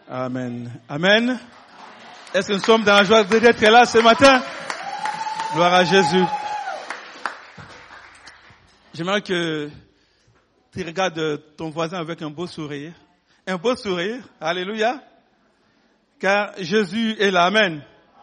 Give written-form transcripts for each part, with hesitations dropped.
Amen. Amen. Est-ce que nous sommes dans la joie d'être là ce matin? Gloire à Jésus. J'aimerais que tu regardes ton voisin avec un beau sourire. Un beau sourire. Alléluia. Car Jésus est là. Amen.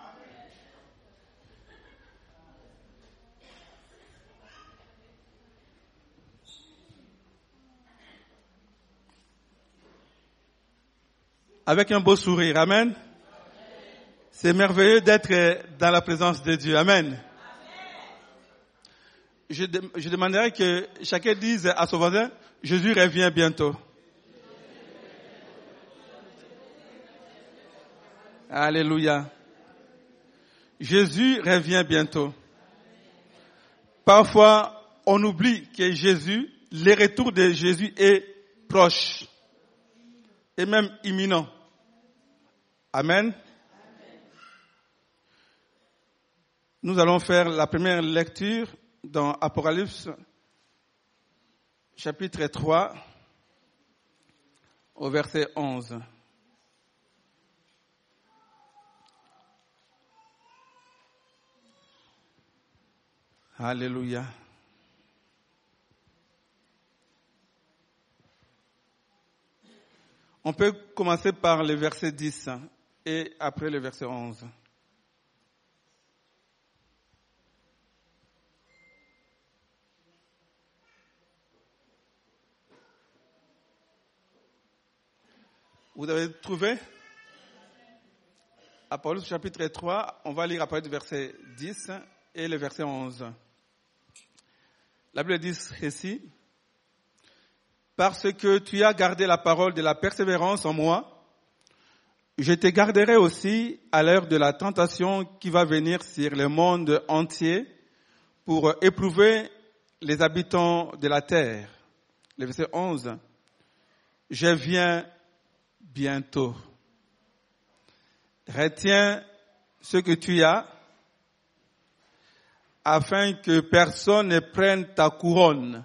Avec un beau sourire. Amen. C'est merveilleux d'être dans la présence de Dieu. Amen. Je demanderais que chacun dise à son voisin, Jésus revient bientôt. Alléluia. Jésus revient bientôt. Parfois, on oublie que Jésus, le retour de Jésus est proche et même imminent. Amen. Nous allons faire la première lecture dans Apocalypse, chapitre 3, au verset 11. Alléluia. On peut commencer par le verset 10 et après le verset 11. Vous avez trouvé? Apocalypse chapitre 3, on va lire à partir du verset 10 et le verset 11. La Bible dit ceci. Parce que tu as gardé la parole de la persévérance en moi, je te garderai aussi à l'heure de la tentation qui va venir sur le monde entier pour éprouver les habitants de la terre. Le verset 11. Je viens bientôt. Retiens ce que tu as, afin que personne ne prenne ta couronne.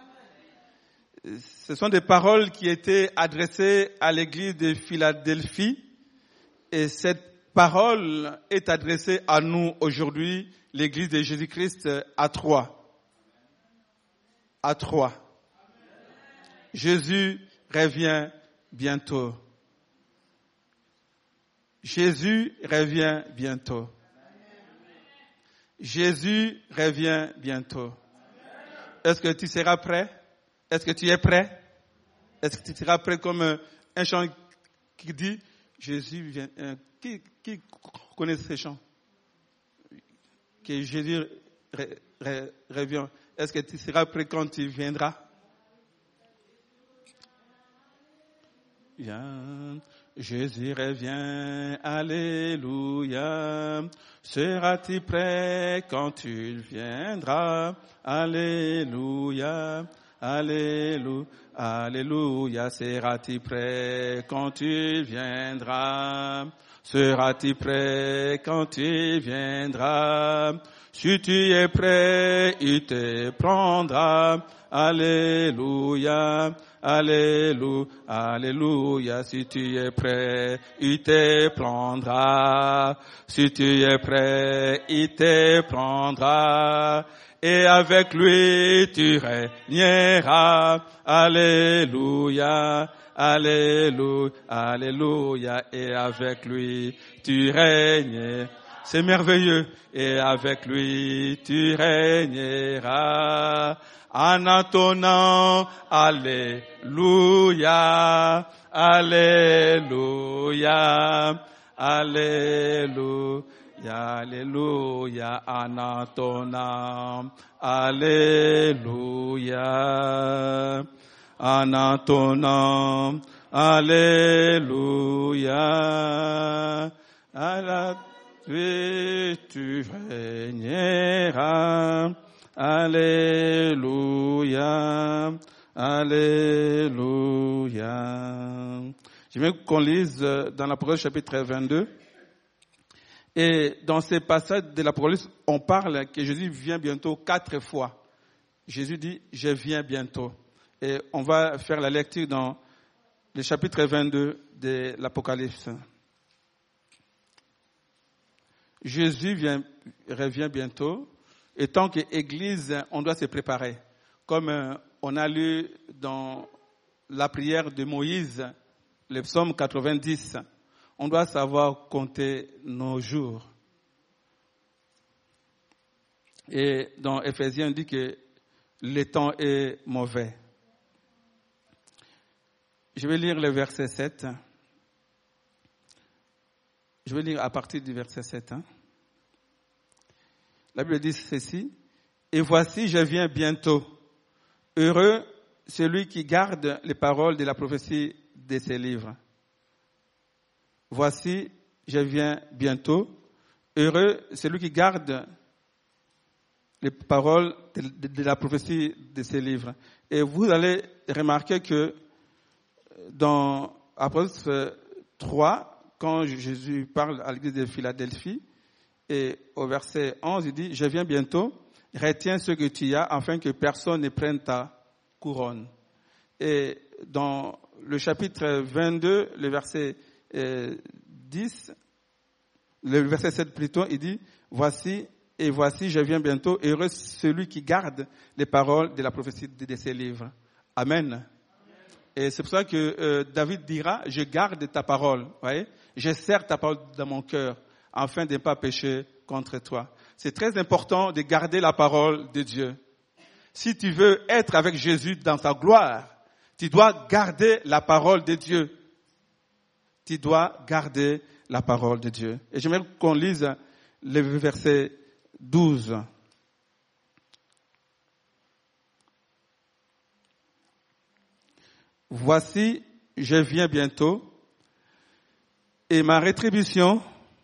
Ce sont des paroles qui étaient adressées à l'église de Philadelphie, et cette parole est adressée à nous aujourd'hui, l'église de Jésus-Christ à Troyes. À Troyes. Jésus revient bientôt. Jésus revient bientôt. Jésus revient bientôt. Est-ce que tu seras prêt? Est-ce que tu es prêt? Est-ce que tu seras prêt comme un chant qui dit Jésus vient? Qui connaît ce chant? Que Jésus revient. Est-ce que tu seras prêt quand tu viendras? Jésus revient, alléluia. Seras-tu prêt quand tu viendras? Alléluia, alléluia, alléluia. Seras-tu prêt quand tu viendras? Seras-tu prêt quand tu viendras? Si tu es prêt, il te prendra. Alléluia. Alléluia, alléluia, si tu es prêt, il te prendra. Si tu es prêt, il te prendra. Et avec lui, tu régneras. Alléluia, alléluia, alléluia. Et avec lui, tu régnes. C'est merveilleux. Et avec lui, tu régneras. En entonnant, alléluia, alléluia, alléluia, alléluia, en entonnant, alléluia, en entonnant, alléluia, à la suite tu régneras. Alléluia, alléluia. J'aimerais qu'on lise dans l'Apocalypse chapitre 22. Et dans ces passages de l'Apocalypse, on parle que Jésus vient bientôt 4 fois. Jésus dit, je viens bientôt. Et on va faire la lecture dans le chapitre 22 de l'Apocalypse. Jésus revient bientôt, et tant qu'Église, on doit se préparer. Comme on a lu dans la prière de Moïse, le psaume 90, on doit savoir compter nos jours. Et dans Éphésiens, on dit que le temps est mauvais. Je vais lire le verset 7. Je vais lire à partir du verset 7. La Bible dit ceci. Et voici, je viens bientôt. Heureux celui qui garde les paroles de la prophétie de ces livres. Voici, je viens bientôt. Heureux celui qui garde les paroles de la prophétie de ces livres. Et vous allez remarquer que dans Apôtre 3, quand Jésus parle à l'église de Philadelphie, et au verset 11, il dit, « Je viens bientôt, retiens ce que tu as, afin que personne ne prenne ta couronne. » Et dans le chapitre 22, le verset 10, le verset 7 plutôt, il dit, « Voici, je viens bientôt, heureux celui qui garde les paroles de la prophétie de ces livres. » Amen. Et c'est pour ça que David dira, je garde ta parole, voyez, je serre ta parole dans mon cœur, afin de ne pas pécher contre toi. C'est très important de garder la parole de Dieu. Si tu veux être avec Jésus dans sa gloire, tu dois garder la parole de Dieu. Tu dois garder la parole de Dieu. Et j'aimerais qu'on lise le verset 12. Voici, je viens bientôt, et ma rétribution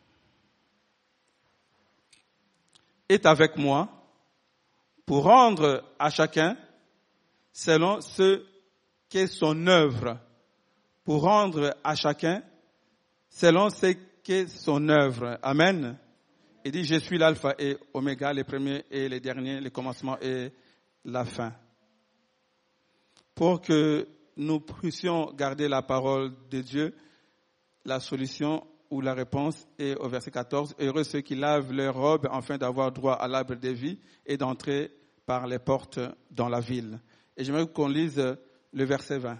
est avec moi pour rendre à chacun selon ce qu'est son œuvre. Pour rendre à chacun selon ce qu'est son œuvre. Amen. Il dit, je suis l'alpha et oméga, le premier et le dernier, le commencement et la fin. Pour que nous puissions garder la parole de Dieu, la solution ou la réponse est au verset 14. Heureux ceux qui lavent leurs robes afin d'avoir droit à l'arbre de vie et d'entrer par les portes dans la ville. Et j'aimerais qu'on lise le verset 20.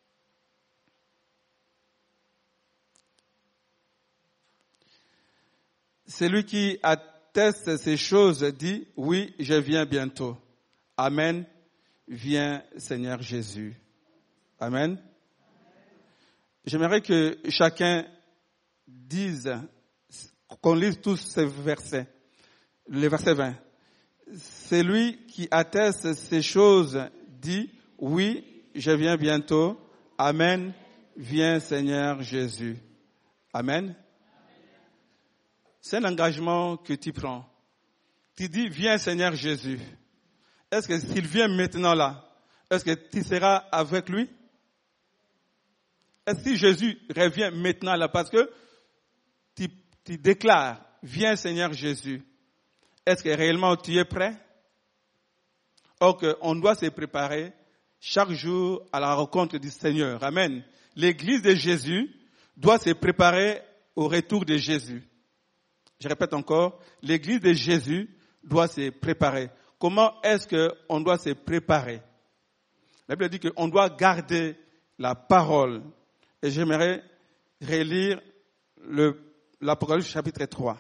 Celui qui atteste ces choses dit, oui, je viens bientôt. Amen. Viens, Seigneur Jésus. Amen. J'aimerais que chacun dise, qu'on lise tous ces versets. Le verset 20. Celui qui atteste ces choses dit, oui, je viens bientôt. Amen. Viens, Seigneur Jésus. Amen. C'est un engagement que tu prends. Tu dis, viens, Seigneur Jésus. Est-ce que s'il vient maintenant là, est-ce que tu seras avec lui? Est-ce que Jésus revient maintenant là, parce que tu déclares, viens Seigneur Jésus. Est-ce que réellement tu es prêt? Or on doit se préparer chaque jour à la rencontre du Seigneur. Amen. L'église de Jésus doit se préparer au retour de Jésus. Je répète encore, l'église de Jésus doit se préparer. Comment est-ce qu'on doit se préparer? La Bible dit qu'on doit garder la parole. Et j'aimerais relire l'Apocalypse chapitre 3.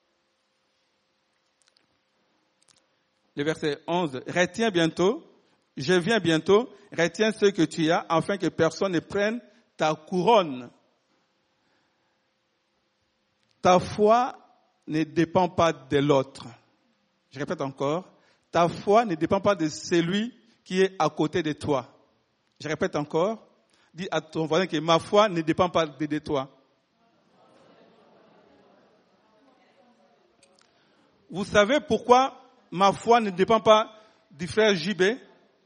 Le verset 11. Retiens bientôt, je viens bientôt, retiens ce que tu as, afin que personne ne prenne ta couronne. Ta foi ne dépend pas de l'autre. Je répète encore, ta foi ne dépend pas de celui qui est à côté de toi. Je répète encore, dis à ton voisin que ma foi ne dépend pas de toi. Vous savez pourquoi ma foi ne dépend pas du frère JB?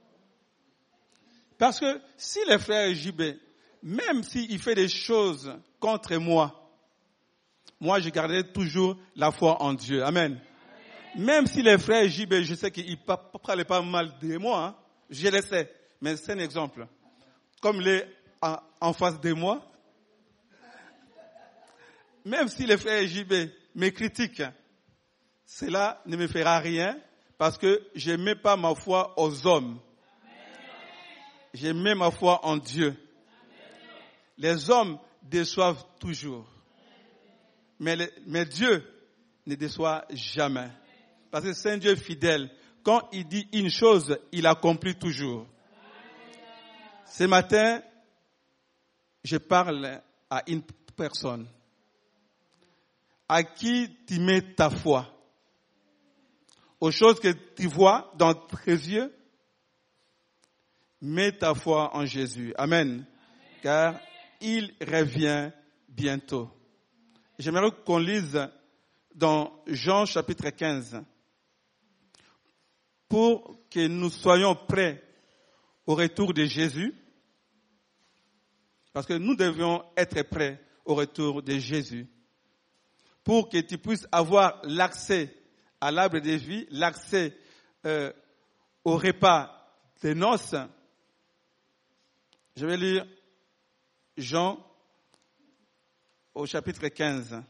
Parce que si le frère JB, même s'il fait des choses contre moi, je garderai toujours la foi en Dieu. Amen. Même si les frères JB, je sais qu'ils ne parlent pas mal de moi, je le sais, mais c'est un exemple. Comme il est en face de moi. Même si les frères JB me critiquent, cela ne me fera rien parce que je ne mets pas ma foi aux hommes. Je mets ma foi en Dieu. Les hommes déçoivent toujours. Mais Dieu ne déçoit jamais. Parce que c'est un Dieu fidèle. Quand il dit une chose, il accomplit toujours. Ce matin, je parle à une personne. À qui tu mets ta foi? Aux choses que tu vois dans tes yeux? Mets ta foi en Jésus. Amen. Car il revient bientôt. J'aimerais qu'on lise dans Jean chapitre 15 pour que nous soyons prêts au retour de Jésus. Parce que nous devions être prêts au retour de Jésus. Pour que tu puisses avoir l'accès à l'arbre de vie, l'accès au repas des noces. Je vais lire Jean au chapitre 15.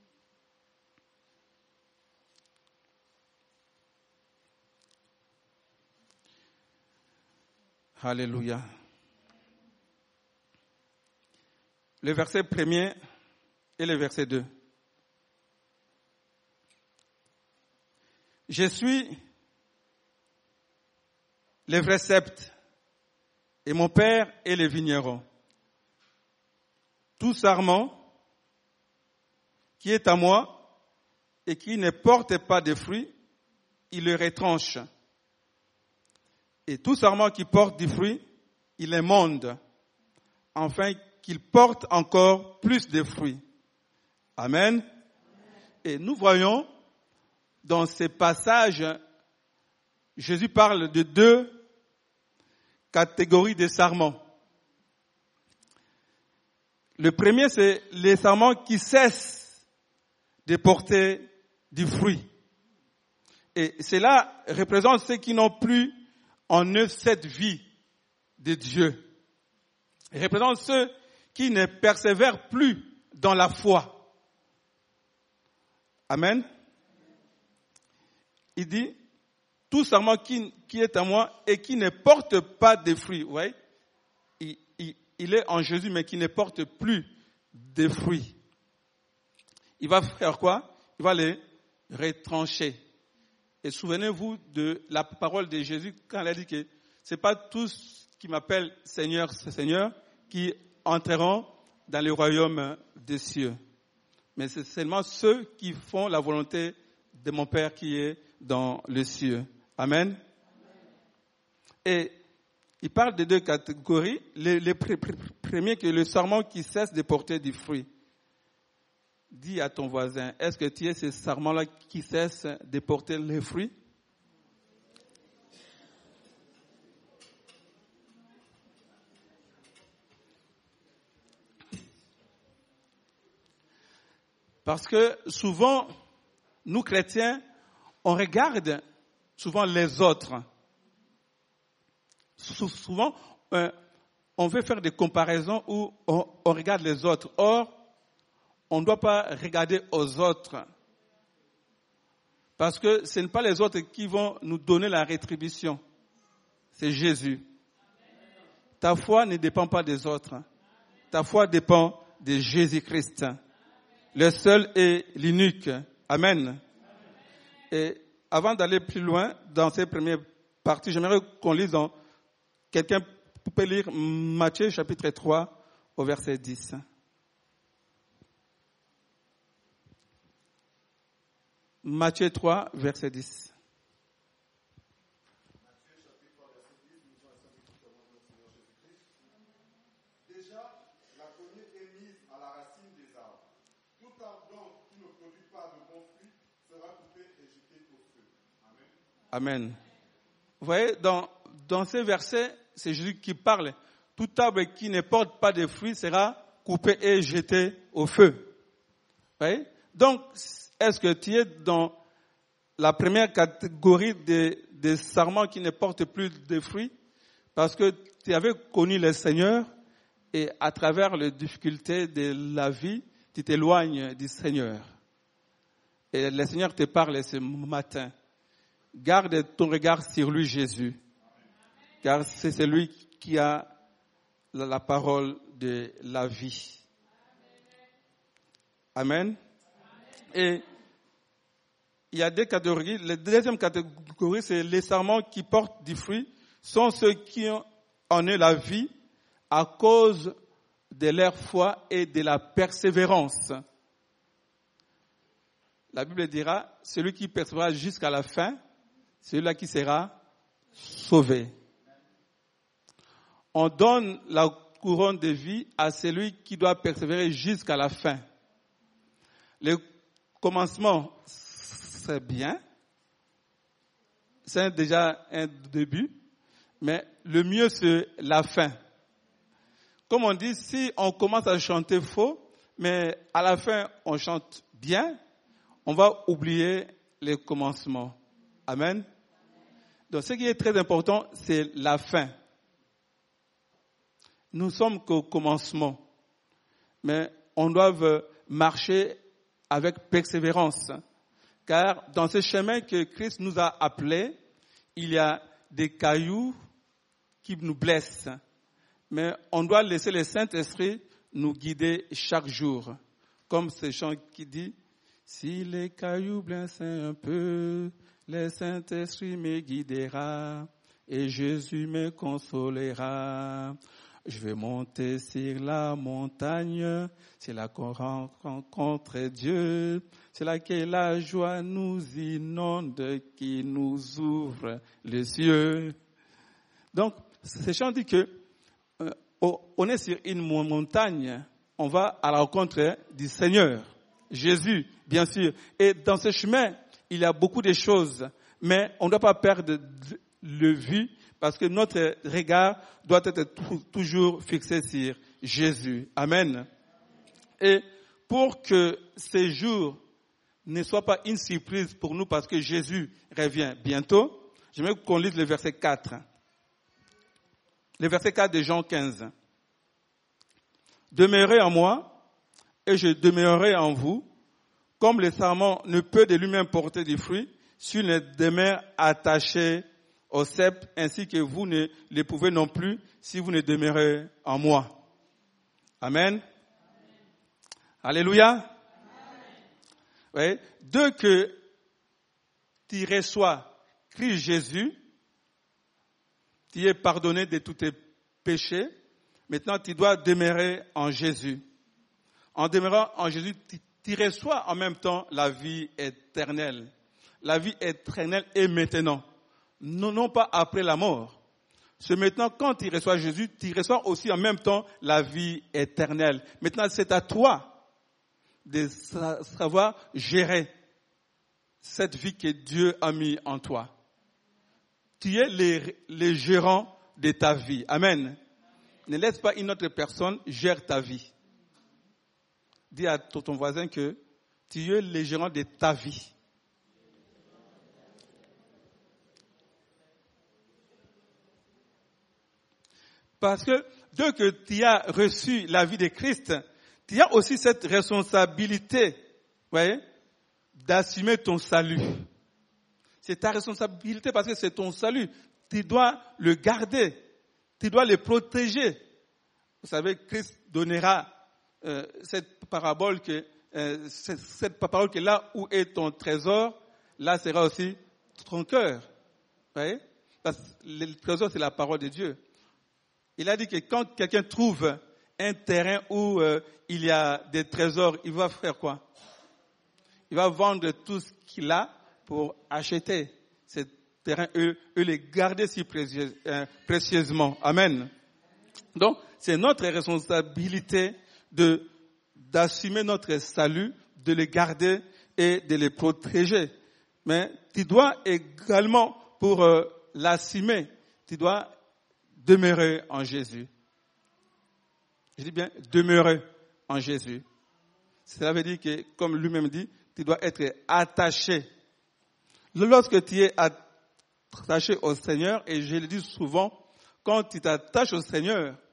Alléluia. Le verset 1er et le verset 2. Je suis le vrai sceptre et mon père est le vigneron. Tout sarment qui est à moi et qui ne porte pas de fruits, il le retranche. Et tout sarment qui porte du fruit, il émonde, afin qu'il porte encore plus de fruits. Amen. Et nous voyons dans ces passages, Jésus parle de deux catégories de sarments. Le premier, c'est les sarments qui cessent de porter du fruit. Et cela représente ceux qui n'ont plus en eux cette vie de Dieu. Il représente ceux qui ne persévèrent plus dans la foi. Amen. Il dit, tout sarment qui est à moi et qui ne porte pas de fruits, ouais, il est en Jésus mais qui ne porte plus de fruits. Il va faire quoi? Il va les retrancher. Et souvenez-vous de la parole de Jésus quand il a dit que c'est pas tous qui m'appellent Seigneur, Seigneur, qui entreront dans le royaume des cieux. Mais c'est seulement ceux qui font la volonté de mon Père qui est dans les cieux. Amen. Et il parle de deux catégories. Le premier, qui est le sarment qui cesse de porter du fruit. Dis à ton voisin, est-ce que tu es ce sarment-là qui cesse de porter les fruits? Parce que souvent, nous chrétiens, on regarde souvent les autres. Souvent, on veut faire des comparaisons où on regarde les autres. Or, on ne doit pas regarder aux autres. Parce que ce n'est pas les autres qui vont nous donner la rétribution. C'est Jésus. Ta foi ne dépend pas des autres. Ta foi dépend de Jésus-Christ. Le seul et l'unique. Amen. Et avant d'aller plus loin dans ces premières parties, j'aimerais qu'on lise dans... Quelqu'un peut lire Matthieu chapitre 3 au verset 10. Matthieu 3, verset 10. Déjà, la cognée est mise à la racine des arbres. Tout arbre donc qui ne produit pas de bons fruits sera coupé et jeté au feu. Amen. Amen. Vous voyez, dans ces versets, c'est Jésus qui parle. Tout arbre qui ne porte pas de fruits sera coupé et jeté au feu. Vous voyez? Donc, est-ce que tu es dans la première catégorie des sarments qui ne portent plus de fruits? Parce que tu avais connu le Seigneur et à travers les difficultés de la vie, tu t'éloignes du Seigneur. Et le Seigneur te parle ce matin. Garde ton regard sur lui, Jésus. Car c'est celui qui a la parole de la vie. Amen. Et il y a deux catégories. La deuxième catégorie, c'est les serments qui portent du fruit, sont ceux qui en ont la vie à cause de leur foi et de la persévérance. La Bible dira, celui qui persévérera jusqu'à la fin, celui-là qui sera sauvé. On donne la couronne de vie à celui qui doit persévérer jusqu'à la fin. Le commencement, c'est bien. C'est déjà un début. Mais le mieux, c'est la fin. Comme on dit, si on commence à chanter faux, mais à la fin, on chante bien, on va oublier le commencement. Amen. Donc, ce qui est très important, c'est la fin. Nous sommes qu'au commencement. Mais on doit marcher avec persévérance. Car dans ce chemin que Christ nous a appelé, il y a des cailloux qui nous blessent. Mais on doit laisser le Saint-Esprit nous guider chaque jour. Comme ce chant qui dit, si les cailloux blessent un peu, le Saint-Esprit me guidera et Jésus me consolera. Je vais monter sur la montagne, c'est là qu'on rencontre Dieu, c'est là que la joie nous inonde, qui nous ouvre les yeux. Donc, ce chant dit que on est sur une montagne, on va à la rencontre du Seigneur, Jésus, bien sûr. Et dans ce chemin, il y a beaucoup de choses, mais on ne doit pas perdre le vue, parce que notre regard doit être toujours fixé sur Jésus. Amen. Et pour que ces jours ne soient pas une surprise pour nous, parce que Jésus revient bientôt, j'aimerais qu'on lise le verset 4. Le verset 4 de Jean 15. Demeurez en moi, et je demeurerai en vous, comme le sarment ne peut de lui-même porter du fruit, s'il ne demeure attaché au cep, ainsi que vous ne le pouvez non plus si vous ne demeurez en moi. Amen. Alléluia. Oui. Dès que tu reçois Christ Jésus, tu es pardonné de tous tes péchés. Maintenant, tu dois demeurer en Jésus. En demeurant en Jésus, tu reçois en même temps la vie éternelle. La vie éternelle est maintenant. Non pas après la mort. C'est maintenant, quand tu reçois Jésus, tu reçois aussi en même temps la vie éternelle. Maintenant, c'est à toi de savoir gérer cette vie que Dieu a mis en toi. Tu es le gérant de ta vie. Amen. Ne laisse pas une autre personne gérer ta vie. Dis à ton voisin que tu es le gérant de ta vie. Parce que dès que tu as reçu la vie de Christ, tu as aussi cette responsabilité, voyez, d'assumer ton salut. C'est ta responsabilité parce que c'est ton salut. Tu dois le garder. Tu dois le protéger. Vous savez, Christ donnera cette parabole que là où est ton trésor, là sera aussi ton cœur. Vous voyez? Parce que le trésor, c'est la parole de Dieu. Il a dit que quand quelqu'un trouve un terrain où il y a des trésors, il va faire quoi? Il va vendre tout ce qu'il a pour acheter ces terrains et les garder si précieusement. Amen. Donc, c'est notre responsabilité d'assumer notre salut, de le garder et de le protéger. Mais tu dois également, pour l'assumer, tu dois demeurer en Jésus. Je dis bien demeurer en Jésus. Cela veut dire que, comme lui-même dit, tu dois être attaché. Lorsque tu es attaché au Seigneur, et je le dis souvent, quand tu t'attaches au Seigneur,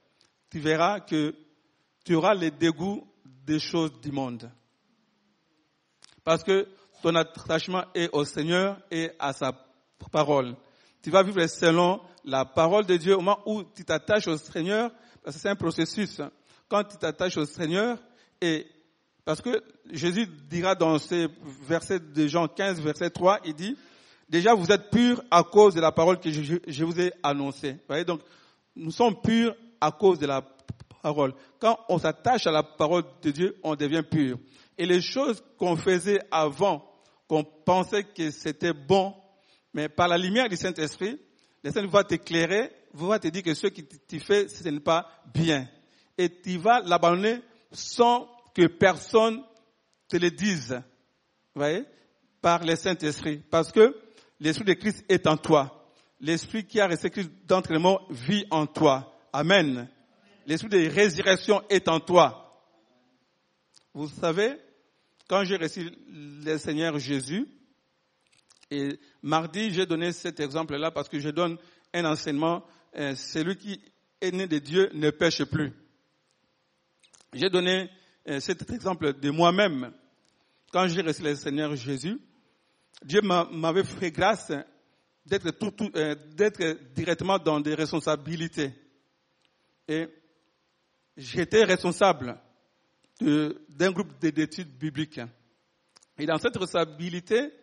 tu verras que tu auras les dégoûts des choses du monde. Parce que ton attachement est au Seigneur et à sa parole. Tu vas vivre selon la parole de Dieu au moment où tu t'attaches au Seigneur, parce que c'est un processus. Quand tu t'attaches au Seigneur, et parce que Jésus dira dans ces versets de Jean 15, verset 3, il dit, déjà vous êtes purs à cause de la parole que je vous ai annoncée. Vous voyez, donc nous sommes purs à cause de la parole. Quand on s'attache à la parole de Dieu, on devient pur. Et les choses qu'on faisait avant, qu'on pensait que c'était bon, mais par la lumière du Saint-Esprit, le Saint-Esprit va t'éclairer, va te dire que ce que tu fais, ce n'est pas bien. Et tu vas l'abandonner sans que personne te le dise. Vous voyez? Par le Saint-Esprit. Parce que l'Esprit de Christ est en toi. L'Esprit qui a resté Christ d'entre les morts vit en toi. Amen. L'Esprit de résurrection est en toi. Vous savez, quand j'ai reçu le Seigneur Jésus, et mardi, j'ai donné cet exemple-là parce que je donne un enseignement, celui qui est né de Dieu ne pêche plus. J'ai donné cet exemple de moi-même. Quand j'ai reçu le Seigneur Jésus, Dieu m'avait fait grâce d'être directement dans des responsabilités. Et j'étais responsable d'un groupe d'études bibliques. Et dans cette responsabilité,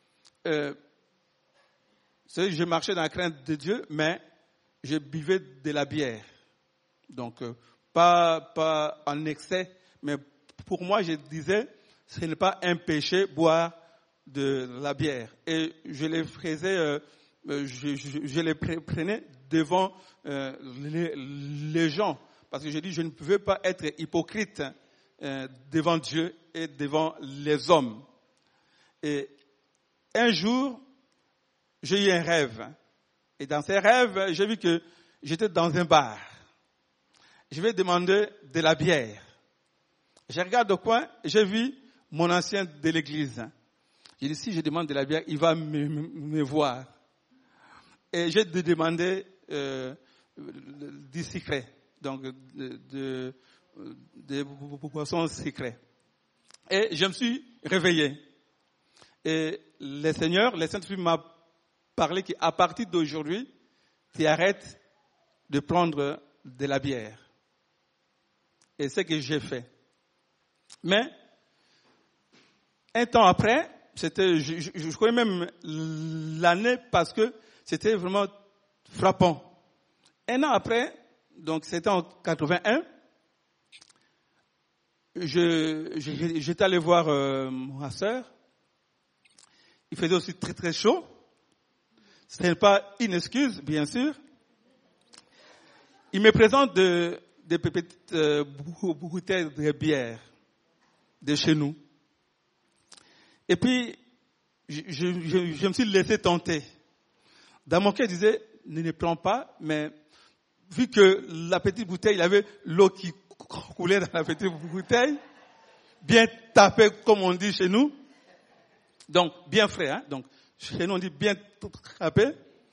je marchais dans la crainte de Dieu, mais je buvais de la bière. Donc, pas en excès, mais pour moi, je disais, ce n'est pas un péché boire de la bière. Et je les faisais, je les prenais devant les gens. Parce que je dis, je ne pouvais pas être hypocrite devant Dieu et devant les hommes. Et un jour, j'ai eu un rêve. Et dans ces rêves, j'ai vu que j'étais dans un bar. Je vais demander de la bière. Je regarde au coin, j'ai vu mon ancien de l'église. J'ai dit, si je demande de la bière, il va me voir. Et j'ai demandé du secret, donc de boissons secrets. Et je me suis réveillé. Et le Saint-Esprit m'a parlé qu'à partir d'aujourd'hui, tu arrêtes de prendre de la bière. Et c'est ce que j'ai fait. Mais, un temps après, je connais même l'année parce que c'était vraiment frappant. Un an après, donc c'était en 81, j'étais allé voir ma sœur. Il faisait aussi très très chaud. Ce n'est pas une excuse, bien sûr. Il me présente des petites bouteilles de bière de chez nous. Et puis, je me suis laissé tenter. Dans mon cœur, je disais, ne prends pas, mais vu que la petite bouteille, il y avait l'eau qui coulait dans la petite bouteille, bien tapée, comme on dit chez nous. Donc, bien frais, hein. Donc, chez nous, on dit bien tapé.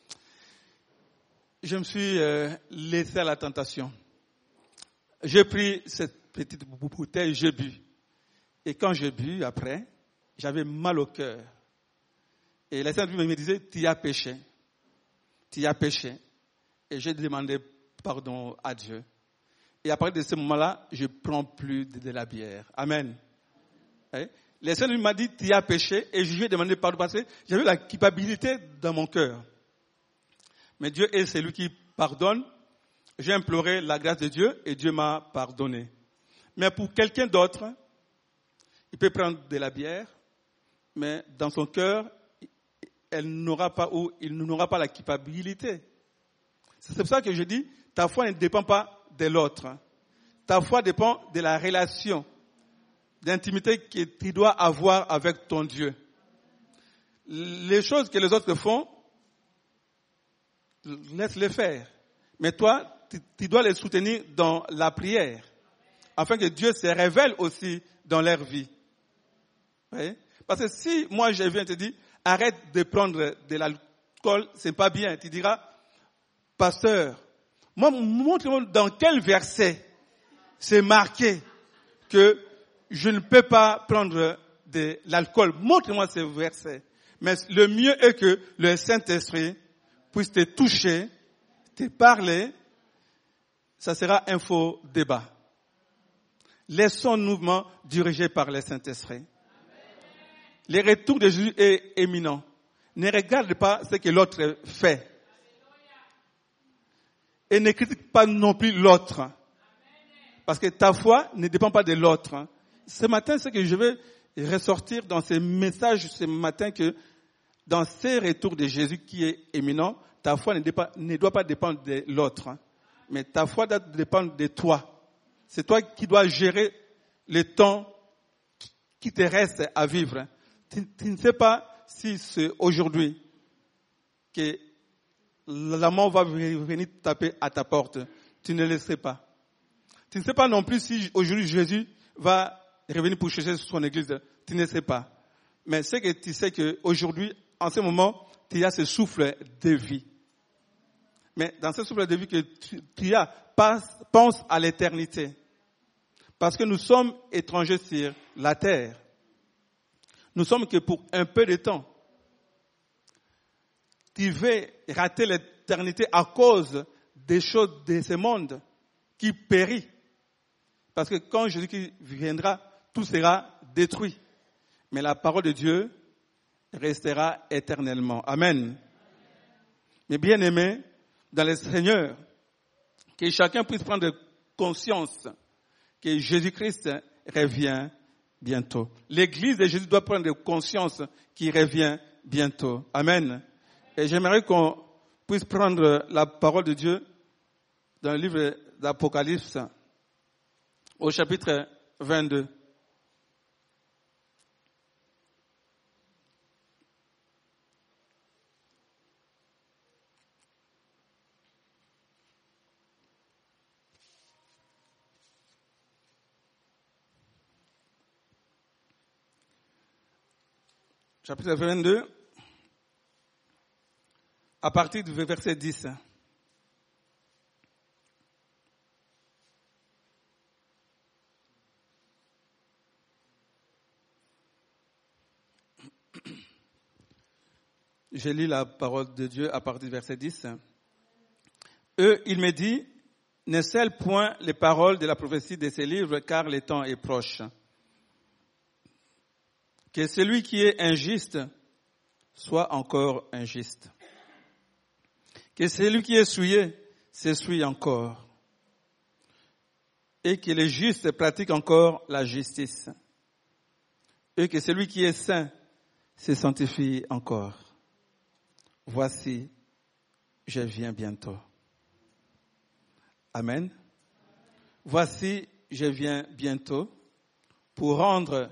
Je me suis laissé à la tentation. J'ai pris cette petite bouteille, j'ai bu. Et quand j'ai bu, après, j'avais mal au cœur. Et le Saint-Esprit me disait, tu as péché. Tu as péché. Et j'ai demandé pardon à Dieu. Et à partir de ce moment-là, je ne prends plus de la bière. Amen. Le Saint-Esprit m'a dit, tu as péché. Et je lui ai demandé pardon parce que j'avais la culpabilité dans mon cœur. Mais Dieu est celui qui pardonne. J'ai imploré la grâce de Dieu et Dieu m'a pardonné. Mais pour quelqu'un d'autre, il peut prendre de la bière, mais dans son cœur, il n'aura pas la culpabilité. C'est pour ça que je dis, ta foi ne dépend pas de l'autre. Ta foi dépend de la relation d'intimité que tu dois avoir avec ton Dieu. Les choses que les autres font, laisse-les faire. Mais toi, tu dois les soutenir dans la prière, afin que Dieu se révèle aussi dans leur vie. Oui? Parce que si moi je viens te dire, arrête de prendre de l'alcool, c'est pas bien. Tu diras, pasteur, Moi, montre-moi dans quel verset c'est marqué que je ne peux pas prendre de l'alcool. Montre-moi ce verset. Mais le mieux est que le Saint-Esprit puisse te toucher, te parler. Ça sera un faux débat. Laissons-nous diriger par le Saint-Esprit. Le retour de Jésus est éminent. Ne regarde pas ce que l'autre fait. Et ne critique pas non plus l'autre. Parce que ta foi ne dépend pas de l'autre. Ce matin, ce que je veux ressortir dans ces messages ce matin, que dans ces retours de Jésus qui est éminent, ta foi ne doit pas dépendre de l'autre. Mais ta foi doit dépendre de toi. C'est toi qui dois gérer le temps qui te reste à vivre. Tu ne sais pas si c'est aujourd'hui que la mort va venir taper à ta porte. Tu ne le sais pas. Tu ne sais pas non plus si aujourd'hui Jésus va revenir pour chercher son église. Tu ne sais pas. Mais c'est que tu sais qu'aujourd'hui, en ce moment, tu as ce souffle de vie. Mais dans ce souffle de vie que tu as, pense à l'éternité. Parce que nous sommes étrangers sur la terre. Nous sommes que pour un peu de temps. Tu veux rater l'éternité à cause des choses de ce monde qui périt. Parce que quand Jésus viendra, tout sera détruit. Mais la parole de Dieu restera éternellement. Amen. Mais bien aimés, dans le Seigneur, que chacun puisse prendre conscience que Jésus-Christ revient bientôt. L'Église de Jésus doit prendre conscience qu'il revient bientôt. Amen. Et j'aimerais qu'on puisse prendre la parole de Dieu dans le livre d'Apocalypse, au chapitre 22. Chapitre 22, à partir du verset 10. Je lis la parole de Dieu à partir du verset 10. Il me dit, ne scelle point les paroles de la prophétie de ces livres, car le temps est proche. Que celui qui est injuste soit encore injuste. Que celui qui est souillé s'essuie encore. Et que le juste pratique encore la justice. Et que celui qui est saint se sanctifie encore. Voici, je viens bientôt. Amen. Voici, je viens bientôt pour rendre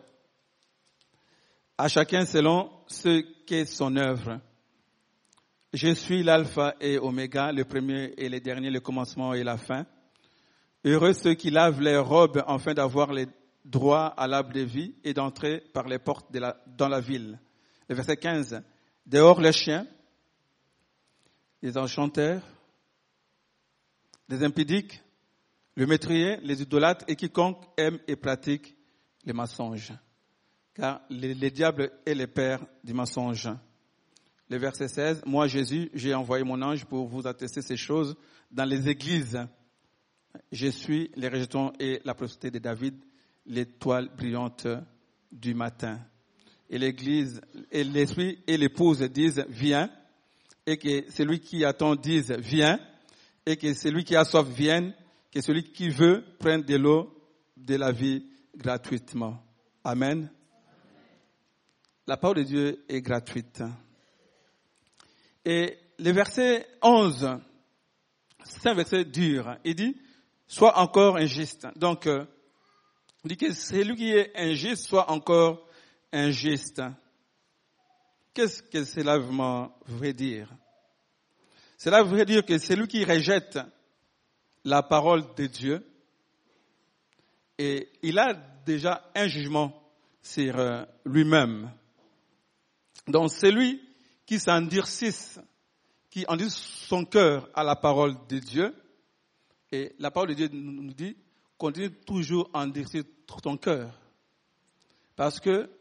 à chacun selon ce qu'est son œuvre. Je suis l'alpha et oméga, le premier et le dernier, le commencement et la fin. Heureux ceux qui lavent leurs robes afin d'avoir les droits à l'arbre de vie et d'entrer par les portes dans la ville. Le verset 15. Dehors les chiens, les enchanteurs, les impudiques, le métrier, les idolâtres et quiconque aime et pratique les mensonges. Car le diable est le père du mensonge. Le verset 16, moi Jésus, j'ai envoyé mon ange pour vous attester ces choses dans les églises. Je suis les rejetons et la prospérité de David, l'étoile brillante du matin. Et l'église, et l'esprit et l'épouse disent viens, et que celui qui attend dise viens, et que celui qui a soif vienne, que celui qui veut prenne de l'eau de la vie gratuitement. Amen. La parole de Dieu est gratuite. Et le verset 11, c'est un verset dur. Il dit, sois encore injuste. Donc, il dit que celui qui est injuste soit encore injuste. Qu'est-ce que cela veut dire? Cela veut dire que celui qui rejette la parole de Dieu, et il a déjà un jugement sur lui-même. Donc celui qui s'endurcisse, qui endurcit son cœur à la parole de Dieu, Et la parole de Dieu nous dit, continue toujours à endurcir ton cœur. Parce que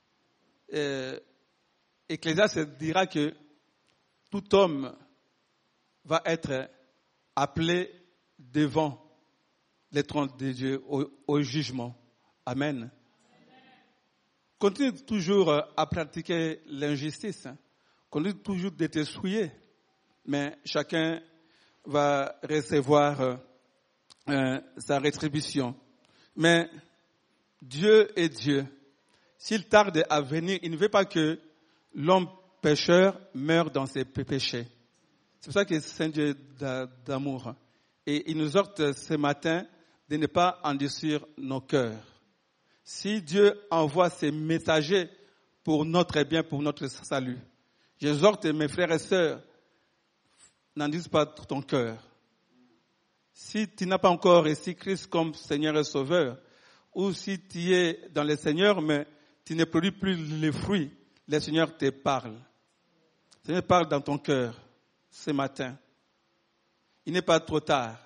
Ecclésiaste dira que tout homme va être appelé devant les trônes de Dieu au jugement. Amen. Continue toujours à pratiquer l'injustice. Continue toujours d'être souillé. Mais chacun va recevoir sa rétribution. Mais Dieu est Dieu. S'il tarde à venir, il ne veut pas que l'homme pécheur meure dans ses péchés. C'est pour ça que c'est un Dieu d'amour. Et il nous exhorte ce matin de ne pas endurcir nos cœurs. Si Dieu envoie ses messagers pour notre bien, pour notre salut, j'exhorte mes frères et sœurs, n'endurcis pas ton cœur. Si tu n'as pas encore reçu Christ comme Seigneur et Sauveur, ou si tu es dans le Seigneur, mais tu ne produis plus les fruits, le Seigneur te parle. Le Seigneur parle dans ton cœur ce matin. Il n'est pas trop tard.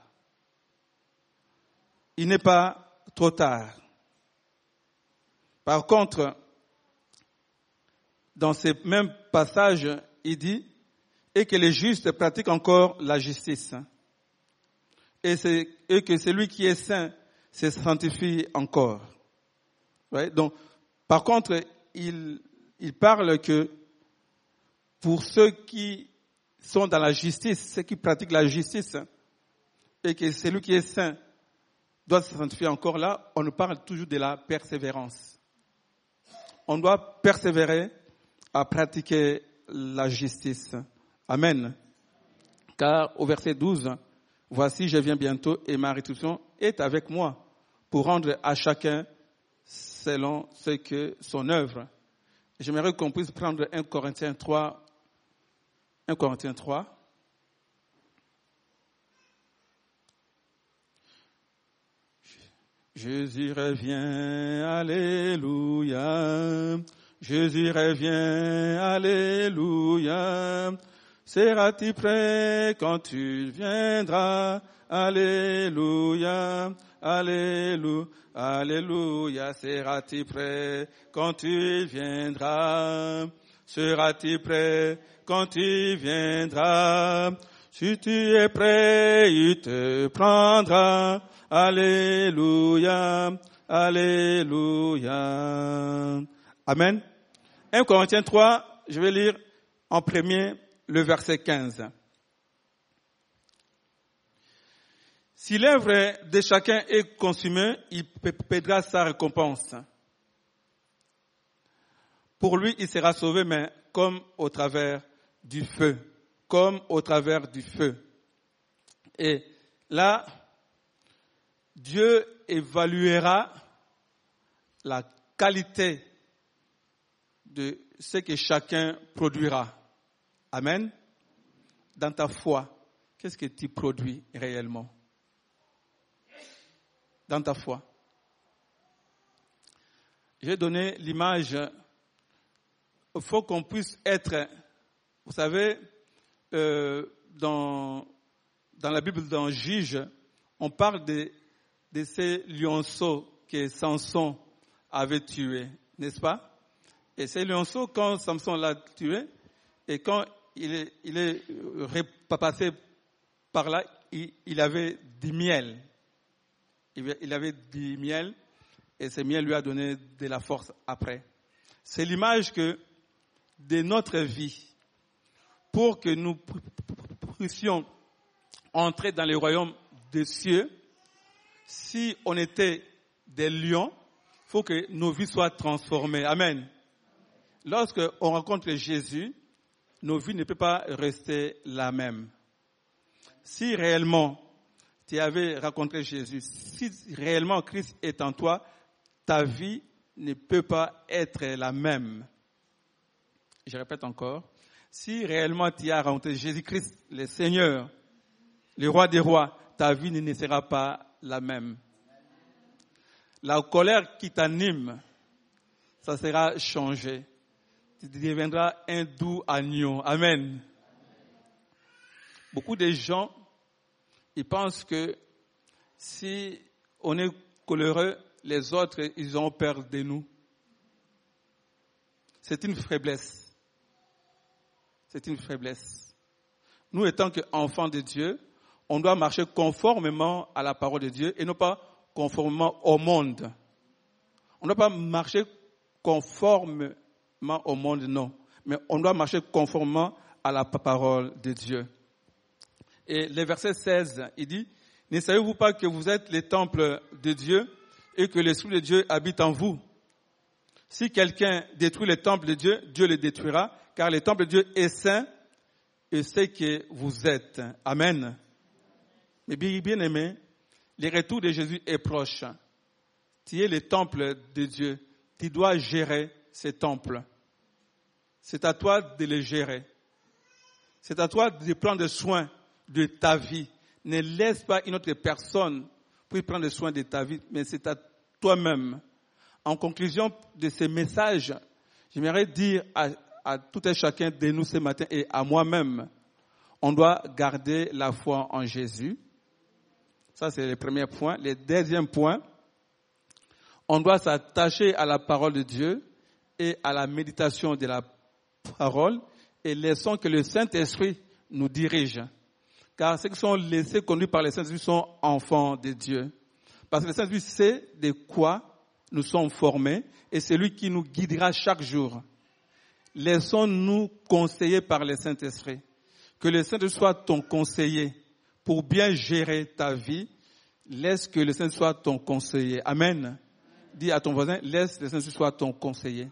Il n'est pas trop tard. Par contre, dans ce même passage, il dit « Et que les justes pratiquent encore la justice. Et que celui qui est saint se sanctifie encore. » Ouais, donc, par contre, il parle que pour ceux qui sont dans la justice, ceux qui pratiquent la justice, et que celui qui est saint doit se sanctifier encore là, on nous parle toujours de la persévérance. On doit persévérer à pratiquer la justice. Amen. Car au verset 12, « Voici, je viens bientôt et ma rétribution est avec moi pour rendre à chacun selon ce que son œuvre. » J'aimerais qu'on puisse prendre 1 Corinthiens 3. 1 Corinthiens 3. Jésus revient, alléluia. Jésus revient, alléluia. Seras-tu prêt quand tu viendras? Alléluia, alléluia, alléluia. Seras-tu prêt quand tu viendras? Seras-tu prêt quand tu viendras? Si tu es prêt, il te prendra. Alléluia, alléluia. Amen. 1 Corinthiens 3, je vais lire en premier le verset 15. Si l'œuvre de chacun est consumée, il perdra sa récompense. Pour lui, il sera sauvé, mais comme au travers du feu. Comme au travers du feu. Et là, Dieu évaluera la qualité de ce que chacun produira. Amen. Dans ta foi, qu'est-ce que tu produis réellement? Dans ta foi. J'ai donné l'image. Il faut qu'on puisse être, vous savez, dans la Bible, dans Juge, on parle de ces lionceaux que Samson avait tués, n'est-ce pas? Et ces lionceaux, quand Samson l'a tué, et quand il est repassé par là, il avait du miel. Il avait du miel, et ce miel lui a donné de la force après. C'est l'image que de notre vie, pour que nous puissions entrer dans le royaume des cieux, si on était des lions, il faut que nos vies soient transformées. Amen. Lorsque on rencontre Jésus, nos vies ne peuvent pas rester la même. Si réellement tu avais rencontré Jésus, si réellement Christ est en toi, ta vie ne peut pas être la même. Je répète encore. Si réellement tu as rencontré Jésus-Christ, le Seigneur, le roi des rois, ta vie ne sera pas la même. La colère qui t'anime, ça sera changé. Tu deviendras un doux agneau. Amen. Beaucoup de gens, ils pensent que Si on est coléreux, les autres, ils ont peur de nous. C'est une faiblesse. C'est une faiblesse. Nous, étant qu'enfants de Dieu, on doit marcher conformément à la parole de Dieu et non pas conformément au monde. On ne doit pas marcher conformément au monde, non. Mais on doit marcher conformément à la parole de Dieu. Et le verset 16, il dit, « Ne savez-vous pas que vous êtes les temples de Dieu et que l'Esprit de Dieu habite en vous? Si quelqu'un détruit le temple de Dieu, Dieu le détruira, car le temple de Dieu est saint et c'est que vous êtes. » Amen. Mais bien aimé, le retour de Jésus est proche. Tu es le temple de Dieu. Tu dois gérer ce temple. C'est à toi de le gérer. C'est à toi de prendre soin de ta vie. Ne laisse pas une autre personne pour prendre soin de ta vie, mais c'est à toi-même. En conclusion de ce message, j'aimerais dire à tout un chacun de nous ce matin et à moi-même, on doit garder la foi en Jésus. Ça, c'est le premier point. Le deuxième point, on doit s'attacher à la parole de Dieu et à la méditation de la parole et laissons que le Saint-Esprit nous dirige. Car ceux qui sont laissés conduits par le Saint-Esprit sont enfants de Dieu. Parce que le Saint-Esprit sait de quoi nous sommes formés et c'est lui qui nous guidera chaque jour. Laissons-nous conseiller par le Saint-Esprit. Que le Saint-Esprit soit ton conseiller pour bien gérer ta vie. Laisse que le Saint-Esprit soit ton conseiller. Amen. Dis à ton voisin, laisse le Saint-Esprit soit ton conseiller.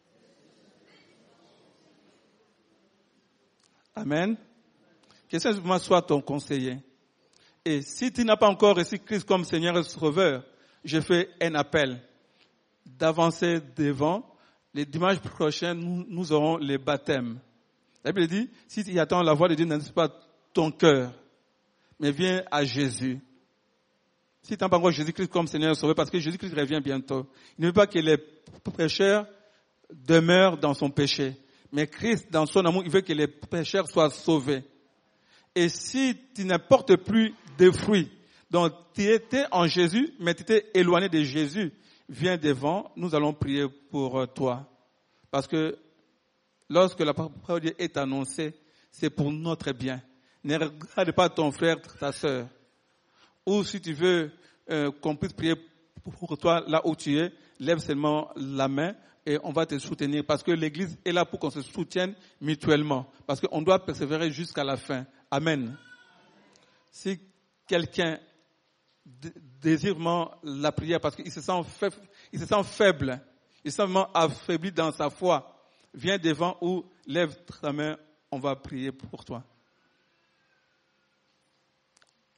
Amen. Que le Saint-Esprit soit ton conseiller. Et si tu n'as pas encore reçu Christ comme Seigneur et Sauveur, je fais un appel d'avancer devant. Le dimanche prochain, nous aurons les baptêmes. La Bible dit, si tu attends la voix de Dieu, n'indique pas ton cœur, mais viens à Jésus. Si tu n'as pas encore Jésus-Christ comme Seigneur et Sauveur, parce que Jésus-Christ revient bientôt. Il ne veut pas que les pécheurs demeurent dans son péché. Mais Christ, dans son amour, il veut que les pécheurs soient sauvés. Et si tu ne portes plus de fruits, donc tu étais en Jésus, mais tu étais éloigné de Jésus, viens devant, nous allons prier pour toi. Parce que lorsque la parole de Dieu est annoncée, c'est pour notre bien. Ne regarde pas ton frère, ta sœur. Ou si tu veux qu'on puisse prier pour toi là où tu es, lève seulement la main et on va te soutenir. Parce que l'Église est là pour qu'on se soutienne mutuellement. Parce qu'on doit persévérer jusqu'à la fin. Amen. Si quelqu'un désire vraiment la prière parce qu'il se sent faible, il se sent vraiment affaibli dans sa foi, viens devant ou lève ta main, on va prier pour toi.